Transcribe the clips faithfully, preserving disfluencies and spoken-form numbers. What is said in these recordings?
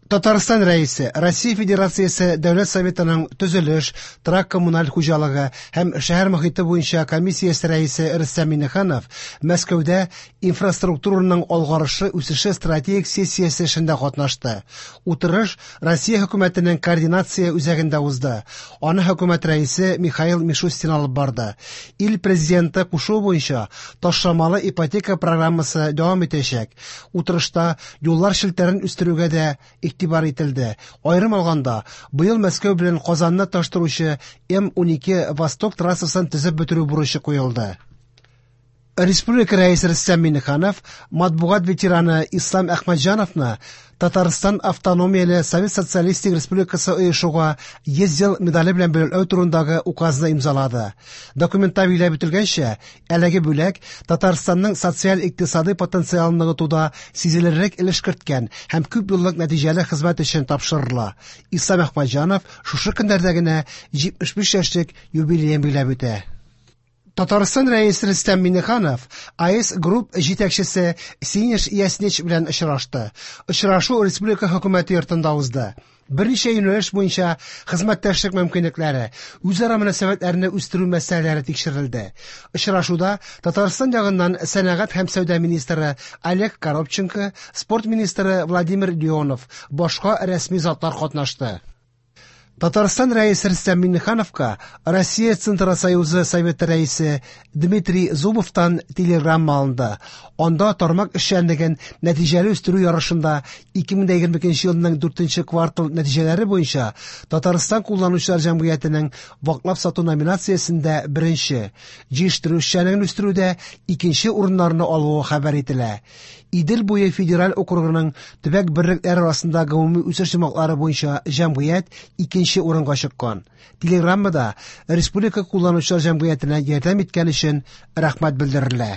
Татарстан рәисе, Россия Федерациясе Дәүләт Советының төзелеш, торак коммуналь хуҗалыгы һәм шәһәр мохите буенча комиссиясе рәисе Рөстәм Миңнеханов Мәскәүдә инфраструктураның алгарышы үсеше стратегик сессиясе эшендә катнашты. Утырыш Россия хөкүмәтенең координация үзәгендә узды. Аны хөкүмәт рәисе Михаил Мишустин алып барды. Ил президенты кушу буенча ташламалы ипотека программасы дәвам итәчәк. Утырышта юллар челтәрен үстерүгә дә игътибар ителде. Аерым алганда, быел Мәскәү белән Казанны таштыручы Эм унике Восток трассасын төзеп бетерү бурычы куелды. Республика рәисе Рөстәм Миңнеханов матбугат ветераны Ислам Әхмәтҗановны Татарстан автономияле Совет Социалистик Республикасы оешуга йөз ел медале белән бүләкләү турындагы указны имзалады. Документта билгеләп үтелгәнчә, әлеге бүләк Татарстанның социаль-икътисади потенциалын ныгытуда сизелерлек өлеш керткән һәм күп еллык нәтиҗәле хезмәт өчен тапшырыла. Ислам Әхмәтҗанов шушы көндәрдә генә җитмеш биш яшьлек юбилеен билгеләп үтә. Татарстан рәисе Рөстәм Миңнеханов АЭС Групп җитәкчесе Синеш Яснич белән очрашты. Очрашу республика хөкүмәте йортында узды. Берничә юнәлеш буенча хезмәттәшлек мөмкинлекләре, үзара мөнәсәбәтләрне үстерү мәсьәләләре тикшерелде. Очрашуда Татарстан ягыннан сәнәгать һәм сәүдә министры Олег Коробченко, спорт министры Владимир Леонов, башка рәсми затлар катнашты. Татарстан рәисе Рөстәм Миңнехановка Россия Центра Союзы Советы рәисе Дмитрий Зубовтан телеграмма алынды. Анда тармак эшчәнлеген нәтиҗәле үстерү ярышында ике мең егерме икенче елның дүртенче квартал нәтиҗәләре буенча Татарстан кулланучылар җәмгыятенең ваклап сату номинациясендә беренче, җыештыру эшчәнлеген үстерүдә икенче урыннарны алуы хәбәр ителә. Идел буе федераль округының төбәк берлекләре арасында гомуми үсеш җимаклары буенча җәмгыять икенче урынга чыккан. Телеграммада республика кулланучылар җәмгыятенә ярдәм иткән өчен рәхмәт белдерелә.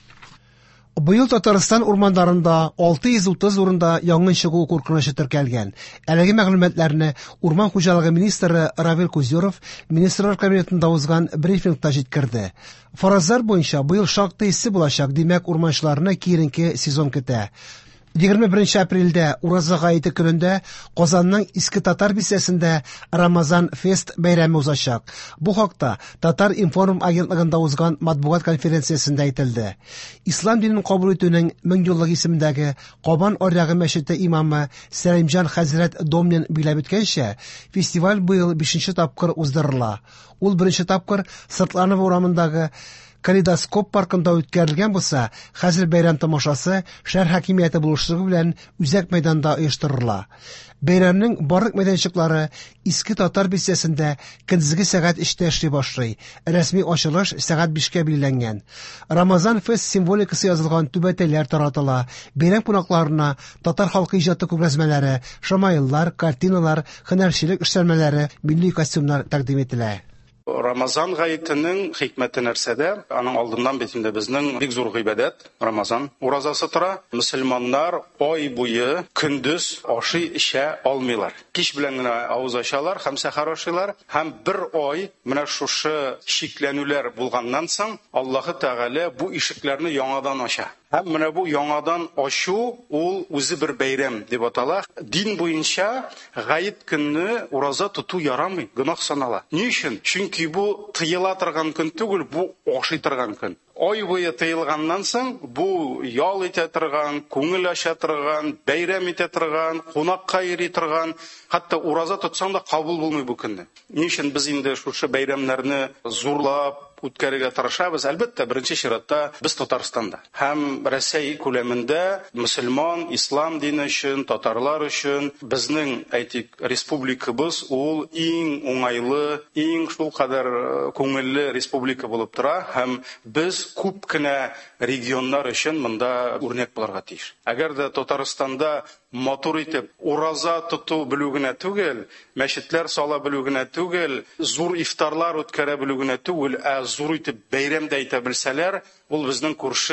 Быел Татарстан урмандарында алты йөз утыз урында янгын чыгу куркынычы теркәлгән. Әлеге мәгълүматларны Урман хуҗалыгы министры Равил Кузеров министрлар кабинетында узган брифингта җиткерде. Фаразлар буенча быел шактый исе булачак, димәк урманчыларны киеренке сезон көтә. егерме беренче апрельдә Ураза гаете көнендә Казанның Иске Татар бистәсендә Рамазан фест бәйрәме узачак. Бу хакта Татар информ агентлыгында узган матбугат конференциясендә әйтелде. Ислам динен кабул итүнең мең еллык исемендәге Кабан аръягы мәчете имамы Сәлимҗан хәзрәт Домнин биләп үткәнчә, фестиваль быел бишенче тапкыр уздырыла. Ул беренче тапкыр Сыртланов урамындагы Калейдоскоп паркында үткәрелгән булса, хәзер бәйрәм тамашасы шәһәр хакимияте булышлыгы белән үзәк мәйданда оештырыла. Бәйрәмнең барлык мәйданчыклары Иске Татар бистәсендә көндезге сәгать өчтә эшли башлый. Рәсми ачылыш сәгать бишкә билгеләнгән. Рамазан фест символикасы язылган түбәтәйләр таратыла. Бәйрәм кунакларына татар халкы иҗаты күргәзмәләре, шамаиллар, картиналар, һөнәрчелек эшләнмәләре, милли костюмнар тәкъдим ителә. Рамазан гаетенең хикмәте нәрсәдә? Аның алдыннан битендә безнең бик зур гыйбадәт, Рамазан уразасы тора. Мөселманнар ай буе көндез ашый эчә алмыйлар. Кич белән генә авыз ачалар һәм сәхәр ашыйлар. Һәм бер ай менә шушы шикләнүләр булганнан соң Аллаһы Тәгалә бу ишекләрне яңадан ача. Һәм менә бу яңадан ачу ул үзе бер бәйрәм дип атала. Дин буенча гает көнне ураза тоту ярамый, гөнаһ санала. Ни өчен? Чөнки бу тыела торган көн түгел, бу ашый торган көн. Ай буе тыелганнан соң бу ял итә торган, күңел ача торган, бәйрәм итә торган, кунакка йөри торган, хәтта ураза тотсаң да кабул булмый бу көнне. Ни өчен без инде шушы бәйрәмнәрне зурлап үткәрергә тырышабыз? Әлбәттә, беренче чиратта без Татарстанда һәм Россия күләмендә мөселман, ислам дине өчен, татарлар өчен безнең әйтик республикабыз ул иң уңайлы, иң шул кадәр күңелле республика булып тора һәм без күп кенә регионнар өчен монда үрнәк булырга тиеш. Әгәр дә Татарстанда матур итеп ураза тоту белү генә түгел, мәчетләр сала белү генә түгел, зур ифтарлар үткәрә белү генә түгел, ә зур итеп бәйрәм дә итә белсәләр, ул безнең күрше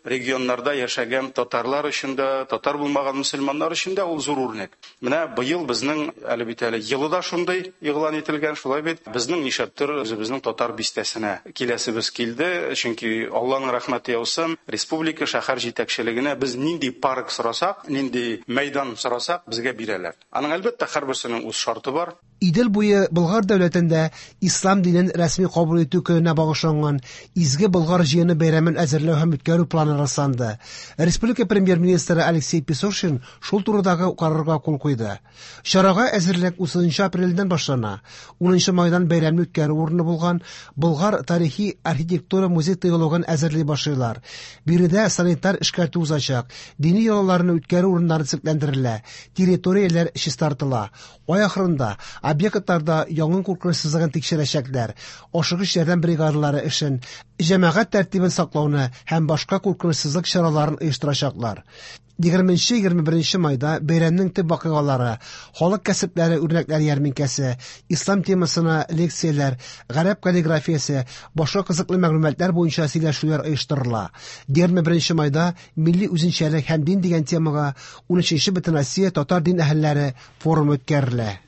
регионнарда яшәгән татарлар өчен дә, татар булмаган мөселманнар өчен дә ул зур үрнәк. Менә быел безнең әле бит әле елы да шундый игълан ителгән, шулай бит безнең нишәптер үзебезнең татар бистәсенә киләсебез килде, чөнки Алланың рәхмәте яусын, республика шәһәр җитәкчелегенә без нинди парк сорасак, нинди мәйдан сорасак, безгә бирәләр. Аның әлбәттә һәрберсенең үз шарты бар. Идел буе Болгар дәүләтендә ислам динен рәсми кабул итү көненә багышланган изге Болгар җыены бәйрәмен әзерләү һәм үткәрү планы расланды. Республика премьер-министры Алексей Песошин шул турыдагы карарга кул куйды. Чарага әзерлек утызынчы апрельдән башлана. унынчы майдан бәйрәмне үткәрү урыны булган Болгар тарихи архитектура музей-тыйлыгын әзерли башлыйлар. Биредә санитар эшкәртү узачак, дини ялларны үткәрү урыннары төзекләндерелә, территорияләр чистартыла. Ай ахырында объектларда яңгын куркынычсызлыгын тикшерәчәкләр, ашыгыч ярдәм бригадалары эшен, җәмәгать тәртибен саклауны һәм башка куркынычсызлык чараларын оештырачаклар. егерменче-егерме беренче майда бәйрәмнең төп вакыйгалары, халык кәсепләре үрнәкләр ярминкәсе, ислам темасына лекцияләр, гарәп каллиграфиясе, башка кызыклы мәгълүматлар буенча сөйләшүләр оештырыла. егерме беренче майда милли үзенчәлек һәм дин дигән темага унөченче Бөтен Россия татар дин әһелләре форумы үткәрелә.